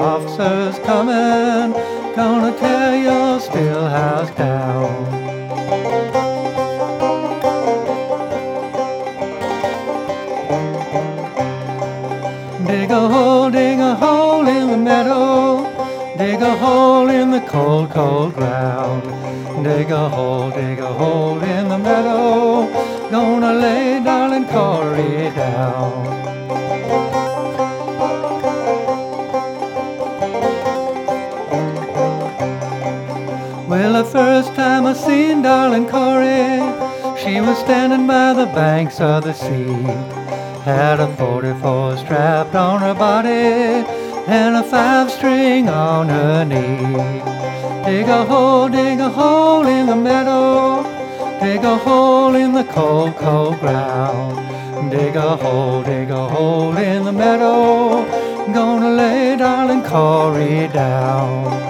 officers coming, gonna tear your still house down. Dig a hole in the meadow, dig a hole in the cold, cold ground. Dig a hole in the meadow, gonna lay darling Corrie down. Well, the first time I seen darling Corrie, she was standing by the banks of the sea. Had a 44 strapped on her body and a 5-string on her knee. Dig a hole in the meadow, dig a hole in the cold, cold ground. Dig a hole in the meadow, gonna lay darling Corrie down.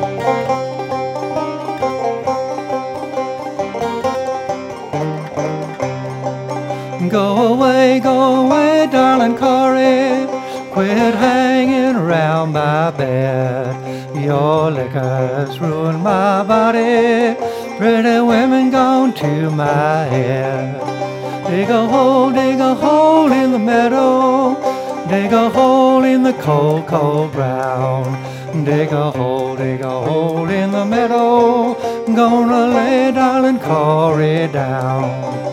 Go away, darling Corrie, quit hanging around my bed. Your liquor's ruined my body, pretty women gone to my head. Dig a hole in the meadow, dig a hole in the cold, cold ground. Dig a hole in the meadow, gonna lay darling Corrie down.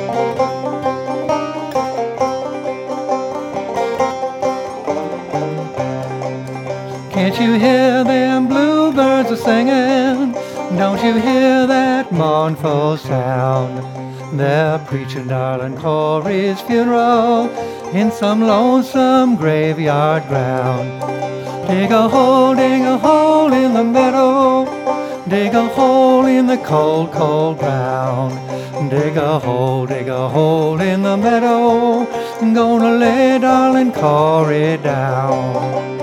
Can't you hear them bluebirds a-singing? Don't you hear that mournful sound? They're preaching darling Corrie's funeral in some lonesome graveyard ground. Dig a hole in the meadow, dig a hole in the cold, cold ground. Dig a hole in the meadow, gonna lay darling Corrie down.